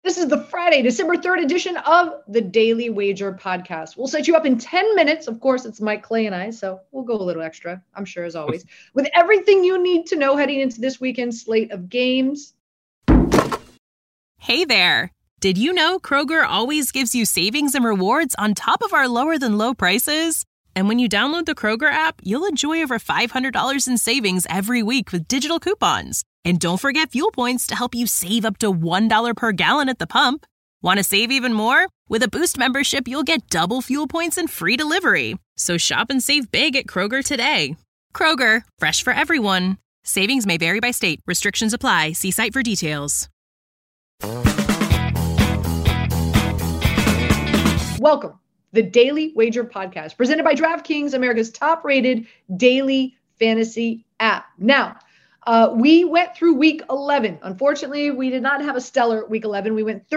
This is the Friday, December 3rd edition of the Daily Wager podcast. We'll set you up in 10 minutes. Of course, it's Mike Clay and I, so we'll go a little extra, I'm sure, as always, with everything you need to know heading into this weekend's slate of games. Hey there. Did you know Kroger always gives you savings and rewards on top of our lower than low prices? And when you download the Kroger app, you'll enjoy over $500 in savings every week with digital coupons. And don't forget fuel points to help you save up to $1 per gallon at the pump. Want to save even more? With a Boost membership, you'll get double fuel points and free delivery. So shop and save big at Kroger today. Kroger, fresh for everyone. Savings may vary by state. Restrictions apply. See site for details. Welcome, the Daily Wager podcast, presented by DraftKings, America's top-rated daily fantasy app. Now, we went through week 11. Unfortunately, we did not have a stellar week 11. We went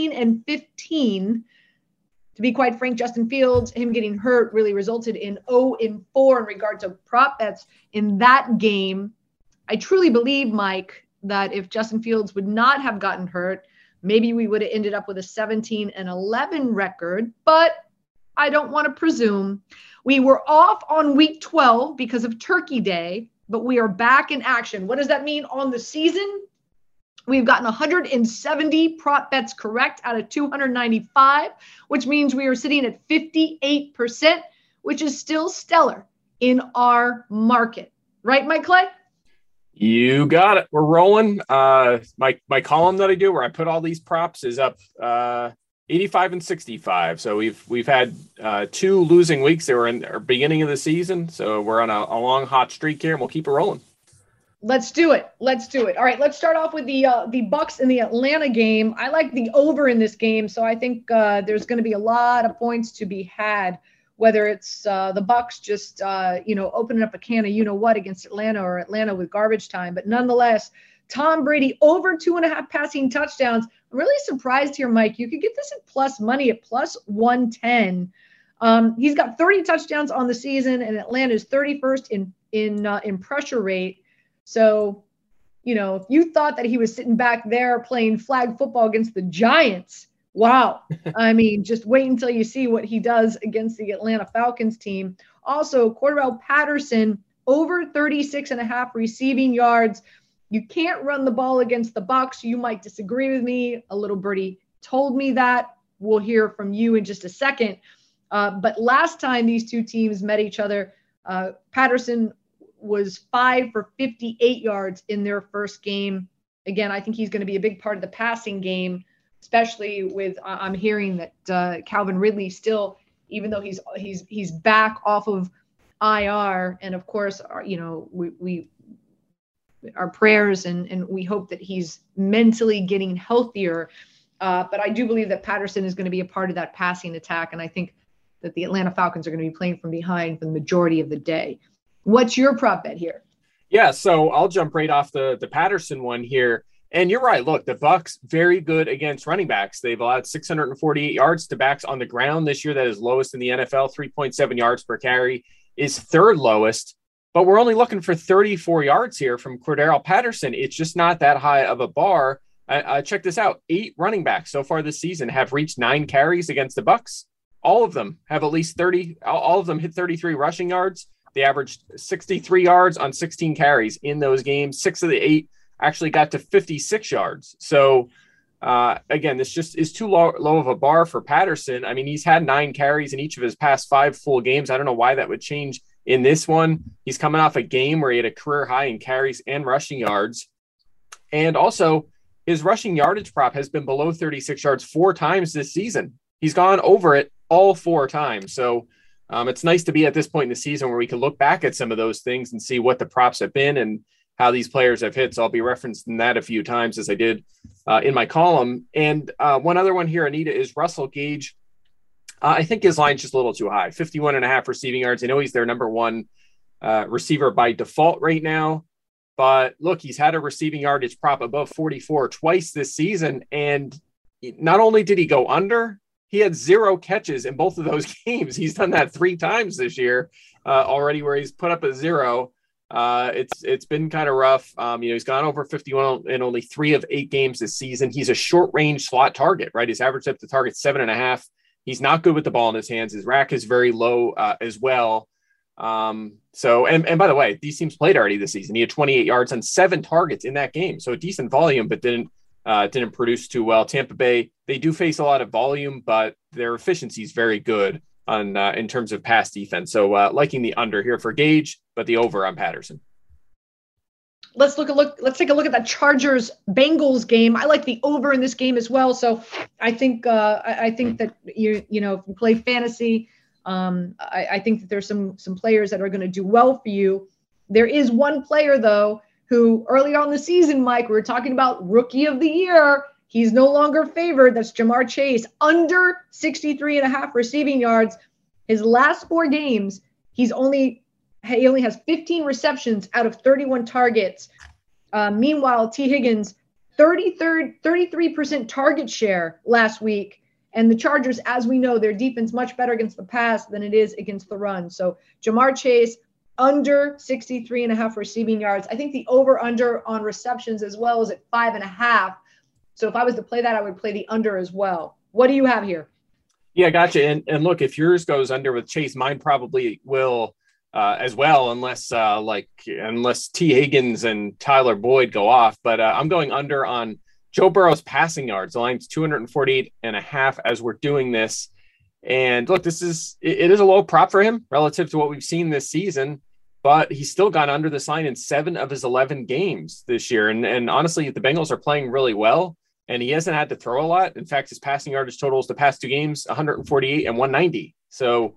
13-15. To be quite frank, Justin Fields, him getting hurt really resulted in 0-4 in regard to prop bets in that game. I truly believe, Mike, that if Justin Fields would not have gotten hurt, maybe we would have ended up with a 17-11 record, but I don't want to presume. We were off on week 12 because of Turkey Day, but we are back in action. What does that mean on the season? We've gotten 170 prop bets correct out of 295, which means we are sitting at 58%, which is still stellar in our market. Right, Mike Clay? You got it. We're rolling. My column that I do where I put all these props is up 85 and 65. So we've had 2 losing weeks. They were in our beginning of the season. So we're on a long hot streak here, and we'll keep it rolling. Let's do it. All right, let's start off with the Bucks in the Atlanta game. I like the over in this game, so I think there's going to be a lot of points to be had. Whether it's the Bucks just opening up a can of you-know-what against Atlanta or Atlanta with garbage time. But nonetheless, Tom Brady over 2.5 passing touchdowns. I'm really surprised here, Mike. You could get this at plus money at plus 110. He's got 30 touchdowns on the season, and Atlanta is 31st in pressure rate. So, if you thought that he was sitting back there playing flag football against the Giants, wow. I mean, just wait until you see what he does against the Atlanta Falcons team. Also, Cordarrelle Patterson, over 36.5 receiving yards. You can't run the ball against the Bucs. You might disagree with me. A little birdie told me that. We'll hear from you in just a second. But last time these two teams met each other, Patterson was 5 for 58 yards in their first game. Again, I think he's going to be a big part of the passing game, especially with I'm hearing that Calvin Ridley still, even though he's back off of IR, and of course, we our prayers and we hope that he's mentally getting healthier. But I do believe that Patterson is going to be a part of that passing attack, and I think that the Atlanta Falcons are going to be playing from behind for the majority of the day. What's your prop bet here? Yeah, so I'll jump right off the Patterson one here. And you're right. Look, the Bucs very good against running backs. They've allowed 648 yards to backs on the ground this year. That is lowest in the NFL. 3.7 yards per carry is third lowest. But we're only looking for 34 yards here from Cordarrelle Patterson. It's just not that high of a bar. Check this out. 8 running backs so far this season have reached 9 carries against the Bucs. All of them have at least 30. All of them hit 33 rushing yards. They averaged 63 yards on 16 carries in those games. 6 of the 8 actually got to 56 yards. So, again, this just is too low of a bar for Patterson. I mean, he's had 9 carries in each of his past 5 full games. I don't know why that would change in this one. He's coming off a game where he had a career high in carries and rushing yards. And also, his rushing yardage prop has been below 36 yards 4 times this season. He's gone over it all 4 times. So, it's nice to be at this point in the season where we can look back at some of those things and see what the props have been and how these players have hit. So I'll be referencing that a few times as I did in my column. And one other one here, Anita, is Russell Gage. I think his line's just a little too high, 51.5 receiving yards. I know he's their number 1 receiver by default right now. But look, he's had a receiving yardage prop above 44 twice this season. And not only did he go under, he had 0 catches in both of those games. He's done that 3 times this year already where he's put up a 0. It's been kind of rough. He's gone over 51 in only 3 of 8 games this season. He's a short range slot target, right? His average depth of target 7.5. He's not good with the ball in his hands. His rack is very low as well. So by the way, these teams played already this season. He had 28 yards on 7 targets in that game. So a decent volume, but didn't produce too well. Tampa Bay, they do face a lot of volume, but their efficiency is very good on in terms of pass defense. So liking the under here for Gage, but the over on Patterson. Let's take a look at that Chargers Bengals game. I like the over in this game as well. So I think that if you play fantasy, I think that there's some players that are going to do well for you. There is one player though who early on in the season, Mike, we were talking about rookie of the year. He's no longer favored. That's Ja'Marr Chase, under 63.5 receiving yards. His last 4 games, he only has 15 receptions out of 31 targets. Meanwhile, T. Higgins, 33% target share last week. And the Chargers, as we know, their defense much better against the pass than it is against the run. So Ja'Marr Chase, under 63.5 receiving yards. I think the over-under on receptions as well is at 5.5. So if I was to play that, I would play the under as well. What do you have here? Yeah, gotcha. And look, if yours goes under with Chase, mine probably will as well, unless T. Higgins and Tyler Boyd go off. But I'm going under on Joe Burrow's passing yards. The line's 248.5 as we're doing this. And look, it is a low prop for him relative to what we've seen this season, but he's still gone under this line in 7 of his 11 games this year. And honestly, the Bengals are playing really well, and he hasn't had to throw a lot. In fact, his passing yardage totals the past 2 games, 148 and 190. So,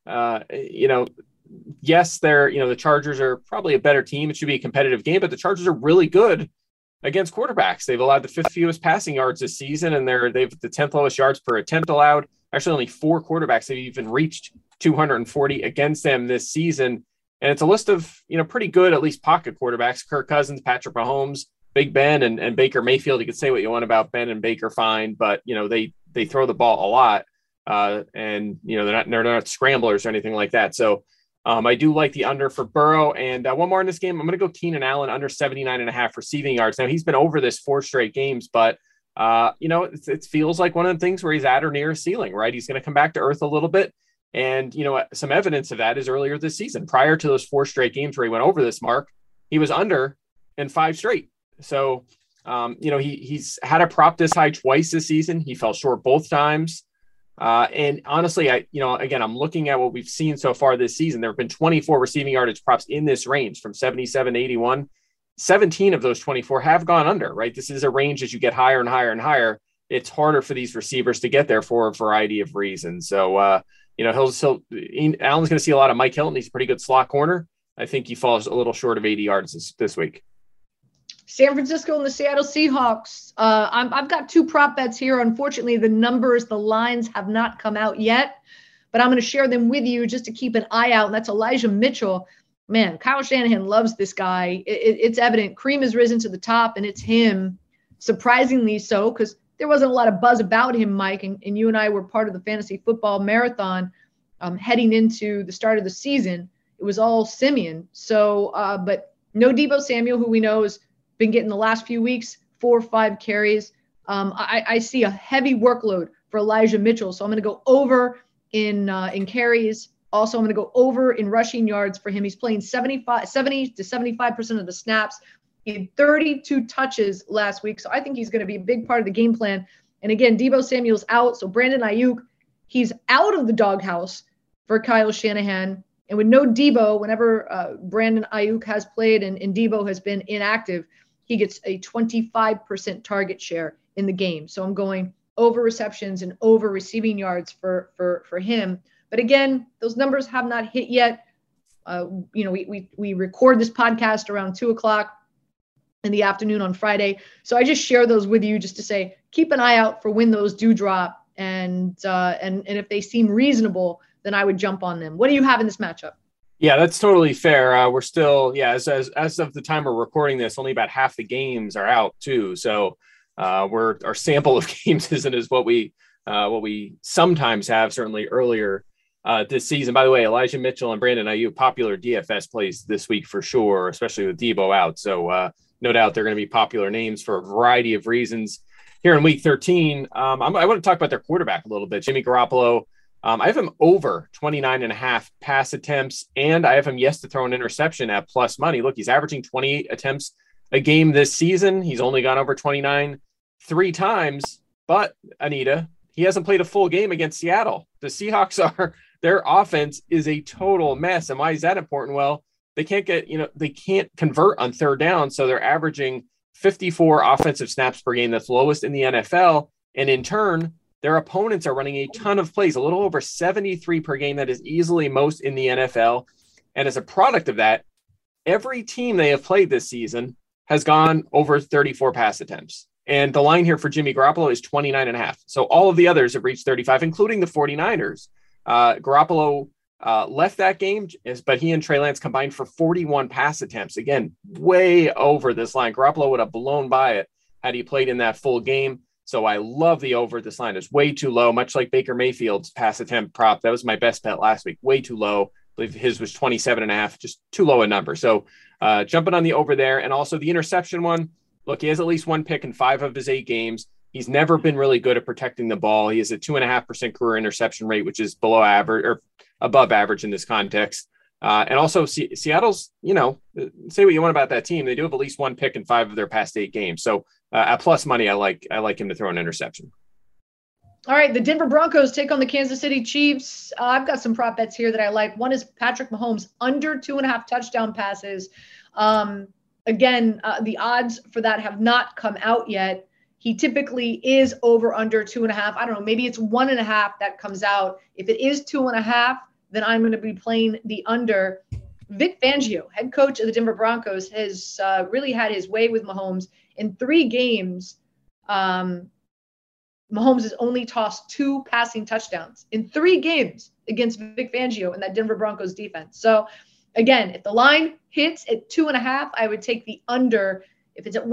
yes, the Chargers are probably a better team. It should be a competitive game, but the Chargers are really good against quarterbacks. They've allowed the 5th fewest passing yards this season, and they've the 10th lowest yards per attempt allowed. Actually, only 4 quarterbacks have even reached 240 against them this season. And it's a list of, pretty good, at least pocket quarterbacks: Kirk Cousins, Patrick Mahomes, Big Ben, and Baker Mayfield. You could say what you want about Ben and Baker, fine, but, they throw the ball a lot. And, they're not scramblers or anything like that. So I do like the under for Burrow. And one more in this game, I'm going to go Keenan Allen under 79.5 receiving yards. Now, he's been over this 4 straight games, but it feels like one of the things where he's at or near a ceiling, right? He's going to come back to earth a little bit. And, some evidence of that is earlier this season, prior to those 4 straight games where he went over this mark, he was under in 5 straight. So, he's had a prop this high twice this season. He fell short both times. And honestly, I'm looking at what we've seen so far this season. There have been 24 receiving yardage props in this range from 77 to 81. 17 of those 24 have gone under, right? This is a range as you get higher and higher and higher. It's harder for these receivers to get there for a variety of reasons. So, Allen's going to see a lot of Mike Hilton. He's a pretty good slot corner. I think he falls a little short of 80 yards this week. San Francisco and the Seattle Seahawks. I've got 2 prop bets here. Unfortunately, the lines have not come out yet, but I'm going to share them with you just to keep an eye out. And that's Elijah Mitchell. Man, Kyle Shanahan loves this guy. It's evident. Cream has risen to the top, and it's him, surprisingly so, because there wasn't a lot of buzz about him, Mike, and you and I were part of the fantasy football marathon heading into the start of the season. It was all Simeon. So, but no Deebo Samuel, who we know has been getting the last few weeks 4 or 5 carries. I see a heavy workload for Elijah Mitchell, so I'm going to go over in carries. Also, I'm going to go over in rushing yards for him. He's playing 70 to 75% of the snaps. He had 32 touches last week, so I think he's going to be a big part of the game plan. And again, Deebo Samuel's out, so Brandon Ayuk, he's out of the doghouse for Kyle Shanahan. And with no Deebo, whenever Brandon Ayuk has played and Deebo has been inactive, he gets a 25% target share in the game. So I'm going over receptions and over receiving yards for him. But again, those numbers have not hit yet. We record this podcast around 2:00 in the afternoon on Friday. So I just share those with you just to say, keep an eye out for when those do drop. And if they seem reasonable, then I would jump on them. What do you have in this matchup? Yeah, that's totally fair. We're still, as of the time we're recording this, only about half the games are out too. So our sample of games isn't as what we sometimes have, certainly earlier this season. By the way, Elijah Mitchell and Brandon Ayuk, popular DFS plays this week for sure, especially with Debo out. So no doubt they're going to be popular names for a variety of reasons. Here in week 13, I want to talk about their quarterback a little bit, Jimmy Garoppolo. I have him over 29.5 pass attempts, and I have him to throw an interception at plus money. Look, he's averaging 28 attempts a game this season. He's only gone over 29 3 times, but Anita, he hasn't played a full game against Seattle. The Seahawks their offense is a total mess. And why is that important? Well, they can't convert on third down. So they're averaging 54 offensive snaps per game. That's lowest in the NFL. And in turn, their opponents are running a ton of plays, a little over 73 per game. That is easily most in the NFL. And as a product of that, every team they have played this season has gone over 34 pass attempts. And the line here for Jimmy Garoppolo is 29.5. So all of the others have reached 35, including the 49ers. Garoppolo left that game, but he and Trey Lance combined for 41 pass attempts. Again, way over this line. Garoppolo would have blown by it had he played in that full game. So I love the over. This line is way too low, much like Baker Mayfield's pass attempt prop. That was my best bet last week. Way too low. I believe his was 27.5, just too low a number. So jumping on the over there. And also the interception one. Look, he has at least one pick in 5 of his 8 games. He's never been really good at protecting the ball. He has a 2.5% career interception rate, which is below average or above average in this context. And also Seattle's, say what you want about that team. They do have at least one pick in 5 of their past 8 games. So at plus money, I like him to throw an interception. All right. The Denver Broncos take on the Kansas City Chiefs. I've got some prop bets here that I like. One is Patrick Mahomes under 2.5 touchdown passes. Again, the odds for that have not come out yet. He typically is over under 2.5. I don't know. Maybe it's 1.5 that comes out. If it is 2.5, then I'm going to be playing the under. Vic Fangio, head coach of the Denver Broncos, has really had his way with Mahomes. In 3 games, Mahomes has only tossed 2 passing touchdowns in 3 games against Vic Fangio and that Denver Broncos defense. So again, if the line hits at 2.5, I would take the under. If it's at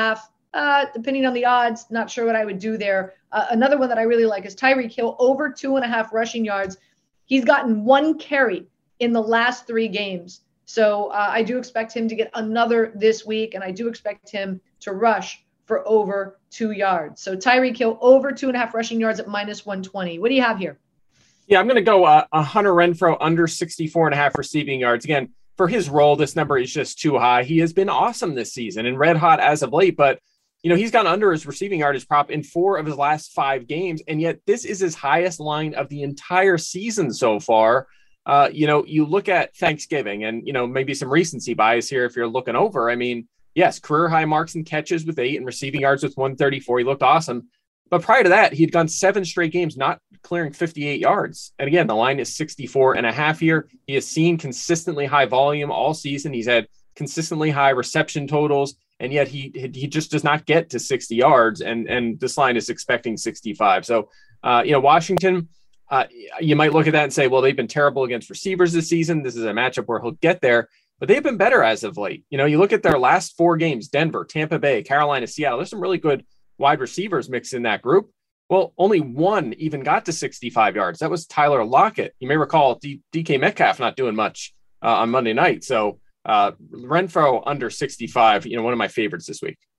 1.5, depending on the odds, not sure what I would do there. Another one that I really like is Tyreek Hill over 2.5 rushing yards. He's gotten 1 carry in the last 3 games. So I do expect him to get another this week, and I do expect him to rush for over 2 yards. So Tyreek Hill over 2.5 rushing yards at minus 120. What do you have here? Yeah, I'm going to go Hunter Renfrow under 64.5 receiving yards. Again, for his role, this number is just too high. He has been awesome this season and red hot as of late, but he's gone under his receiving yardage prop in 4 of his last 5 games. And yet this is his highest line of the entire season so far. You look at Thanksgiving and, maybe some recency bias here if you're looking over. I mean, yes, career high marks and catches with 8 and receiving yards with 134. He looked awesome. But prior to that, he'd gone 7 straight games not clearing 58 yards. And again, the line is 64.5 here. He has seen consistently high volume all season. He's had consistently high reception totals, and yet he just does not get to 60 yards. And this line is expecting 65. So, Washington, you might look at that and say, well, they've been terrible against receivers this season. This is a matchup where he'll get there, but they've been better as of late. You look at their last 4 games, Denver, Tampa Bay, Carolina, Seattle. There's some really good wide receivers mixed in that group. Well, only 1 even got to 65 yards. That was Tyler Lockett. You may recall DK Metcalf not doing much on Monday night. So Renfrow under 65, one of my favorites this week.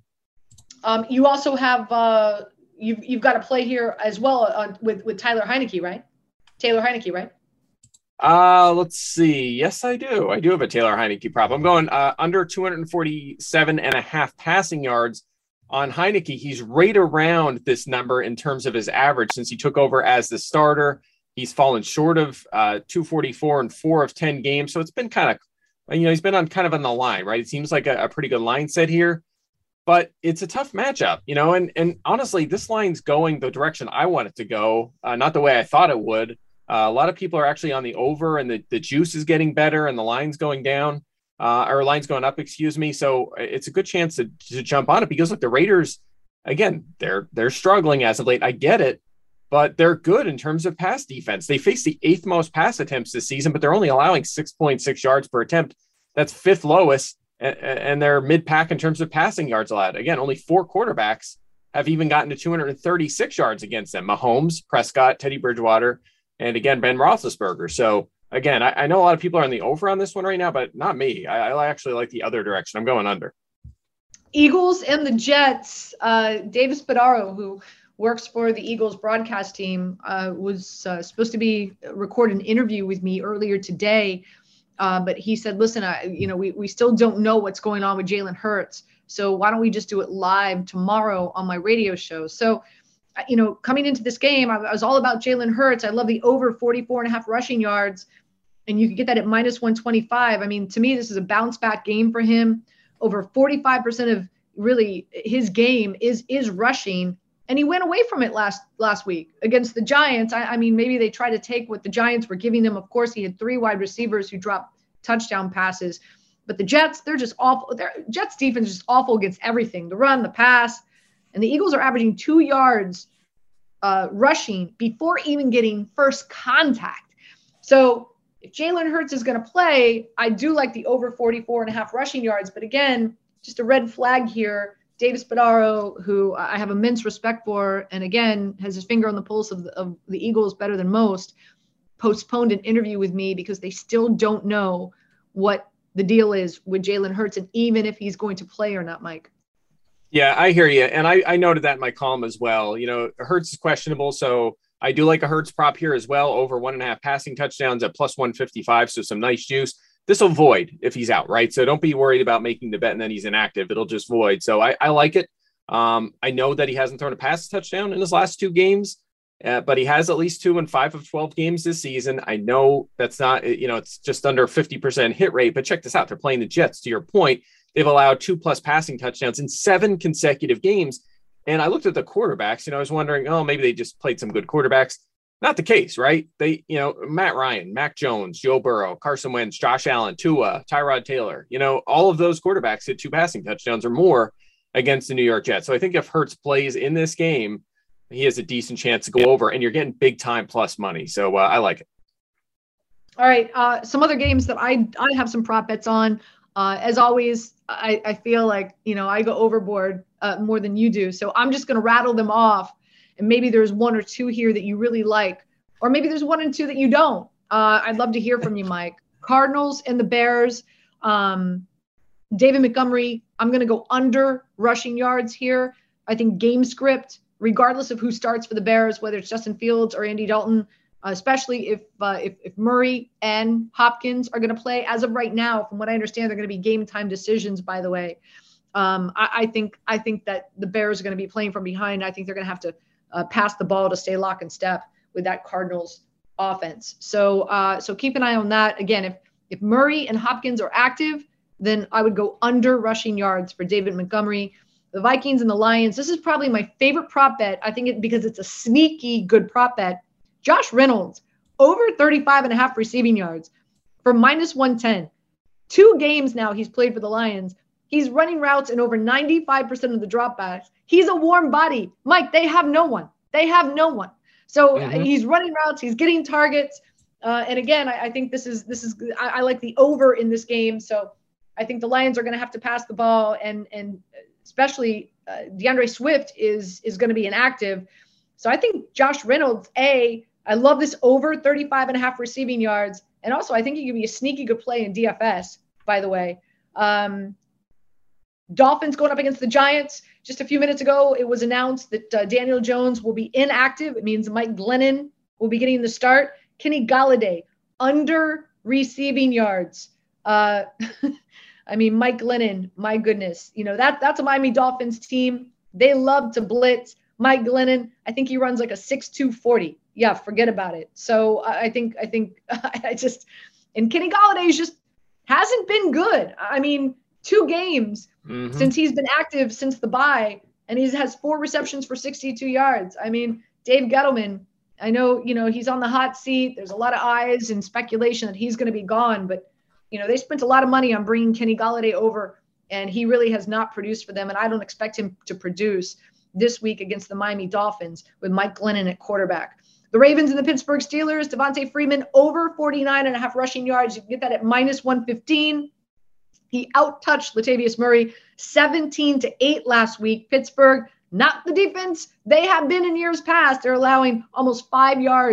You also have you've got to play here as well with Tyler Heineke, right? Taylor Heineke, right? Let's see. Yes, I do. I do have a Taylor Heineke prop. I'm going under 247.5 passing yards on Heineke. He's right around this number in terms of his average since he took over as the starter. He's fallen short of 244 in 4 of 10 games. So it's been kind of, he's been on the line, right? It seems like a pretty good line set here, but it's a tough matchup, and honestly, this line's going the direction I want it to go, not the way I thought it would. A lot of people are actually on the over, and the juice is getting better and the line's going down. Or line's going up, excuse me. So it's a good chance to jump on it because look, the Raiders, again, they're struggling as of late. I get it, but they're good in terms of pass defense. They face the 8th most pass attempts this season, but they're only allowing 6.6 yards per attempt. That's 5th lowest, and they're mid-pack in terms of passing yards allowed. Again, only 4 quarterbacks have even gotten to 236 yards against them. Mahomes, Prescott, Teddy Bridgewater, And again, Ben Roethlisberger. So again, I know a lot of people are on the over on this one right now, but not me. I actually like the other direction. I'm going under. Eagles and the Jets. Davis Spadaro, who works for the Eagles broadcast team, was supposed to record an interview with me earlier today. But he said, listen, we still don't know what's going on with Jalen Hurts. So why don't we just do it live tomorrow on my radio show? So, coming into this game, I was all about Jalen Hurts. I love the over 44.5 rushing yards, and you could get that at minus 125. I mean, to me, this is a bounce back game for him. Over 45% of really his game is rushing. And he went away from it last week against the Giants. I mean, maybe they try to take what the Giants were giving them. Of course, he had 3 wide receivers who dropped touchdown passes. But the Jets, they're just awful. Jets defense is just awful against everything, the run, the pass. And the Eagles are averaging 2 yards rushing before even getting first contact. So if Jalen Hurts is going to play, I do like the over 44.5 rushing yards. But again, just a red flag here. Davis Spadaro, who I have immense respect for, and again, has his finger on the pulse of the Eagles better than most, postponed an interview with me because they still don't know what the deal is with Jalen Hurts and even if he's going to play or not, Mike. Yeah, I hear you. And I noted that in my column as well. Hurts is questionable. So I do like a Hurts prop here as well, over 1.5 passing touchdowns at plus 155. So some nice juice. This will void if he's out, right? So don't be worried about making the bet and then he's inactive. It'll just void. So I like it. I know that he hasn't thrown a pass touchdown in his last 2 games, but he has at least 2 in 5 of 12 games this season. I know that's not, it's just under 50% hit rate, but check this out. They're playing the Jets. To your point, they've allowed 2+ passing touchdowns in 7 consecutive games. And I looked at the quarterbacks, I was wondering, maybe they just played some good quarterbacks. Not the case, right? They, Matt Ryan, Mac Jones, Joe Burrow, Carson Wentz, Josh Allen, Tua, Tyrod Taylor, all of those quarterbacks hit 2 passing touchdowns or more against the New York Jets. So I think if Hurts plays in this game, he has a decent chance to go over, and you're getting big time plus money. So I like it. All right. Some other games that I have some prop bets on. As always, I feel like, I go overboard more than you do. So I'm just going to rattle them off. And maybe there's 1 or 2 here that you really like, or maybe there's 1 and 2 that you don't. I'd love to hear from you, Mike. Cardinals and the Bears. David Montgomery, I'm going to go under rushing yards here. I think game script, regardless of who starts for the Bears, whether it's Justin Fields or Andy Dalton, especially if Murray and Hopkins are going to play. As of right now, from what I understand, they're going to be game time decisions, by the way. I think that the Bears are going to be playing from behind. I think they're going to have to pass the ball to stay lock and step with that Cardinals offense. So keep an eye on that. Again, if Murray and Hopkins are active, then I would go under rushing yards for David Montgomery. The Vikings and the Lions, this is probably my favorite prop bet. I think because it's a sneaky good prop bet. Josh Reynolds, over 35.5 receiving yards for minus 110. 2 games now he's played for the Lions. He's running routes in over 95% of the dropbacks. He's a warm body. Mike, they have no one. So he's running routes. He's getting targets. And again, I think this is I like the over in this game. So I think the Lions are going to have to pass the ball, and especially DeAndre Swift is going to be inactive. So I think Josh Reynolds, I love this over 35.5 receiving yards. And also I think he could be a sneaky good play in DFS, by the way. Dolphins going up against the Giants. Just a few minutes ago, it was announced that Daniel Jones will be inactive. It means Mike Glennon will be getting the start. Kenny Golladay, under receiving yards. Mike Glennon, my goodness. That's a Miami Dolphins team. They love to blitz. Mike Glennon, I think he runs like a 6'2", 40. Yeah, forget about it. So I think and Kenny Golladay just hasn't been good. 2 games since he's been active since the bye, and he has 4 receptions for 62 yards. Dave Gettleman, I know, he's on the hot seat. There's a lot of eyes and speculation that he's going to be gone, but, they spent a lot of money on bringing Kenny Golladay over, and he really has not produced for them. And I don't expect him to produce this week against the Miami Dolphins with Mike Glennon at quarterback. The Ravens and the Pittsburgh Steelers, Devontae Freeman over 49.5 rushing yards. You can get that at minus 115. He out-touched Latavius Murray 17-8 last week. Pittsburgh, not the defense they have been in years past. They're allowing almost 5 yards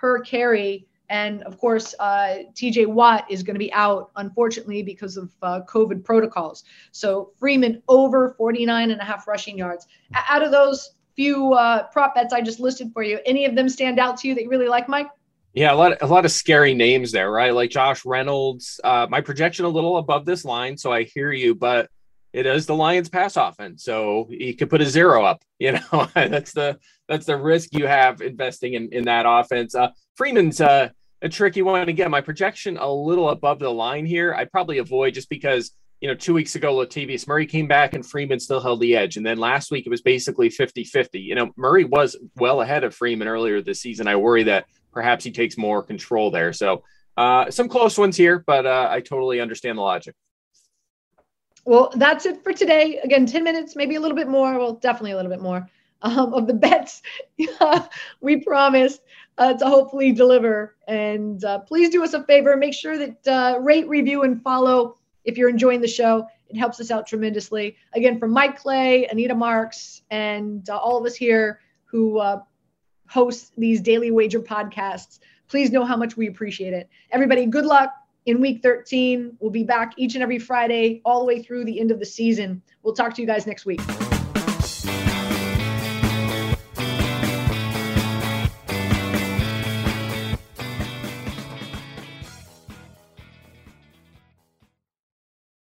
per carry. And of course, TJ Watt is going to be out, unfortunately, because of COVID protocols. So Freeman over 49.5 rushing yards. Out of those few prop bets I just listed for you, any of them stand out to you that you really like, Mike? Yeah, a lot of scary names there, right? Like Josh Reynolds. My projection a little above this line, so I hear you, but it is the Lions pass offense, so he could put a 0 up. That's the risk you have investing in that offense. Freeman's a tricky one. Again, my projection a little above the line here. I'd probably avoid just because 2 weeks ago, Latavius Murray came back and Freeman still held the edge. And then last week it was basically 50-50. Murray was well ahead of Freeman earlier this season. I worry that perhaps he takes more control there. So some close ones here, but I totally understand the logic. Well, that's it for today. Again, 10 minutes, maybe a little bit more. Well, definitely a little bit more of the bets we promised to hopefully deliver. And please do us a favor. Make sure that rate, review, and follow if you're enjoying the show. It helps us out tremendously. Again, from Mike Clay, Anita Marks, and all of us here who host these Daily Wager podcasts, please know how much we appreciate it. Everybody, good luck in week 13. We'll be back each and every Friday all the way through the end of the season. We'll talk to you guys next week.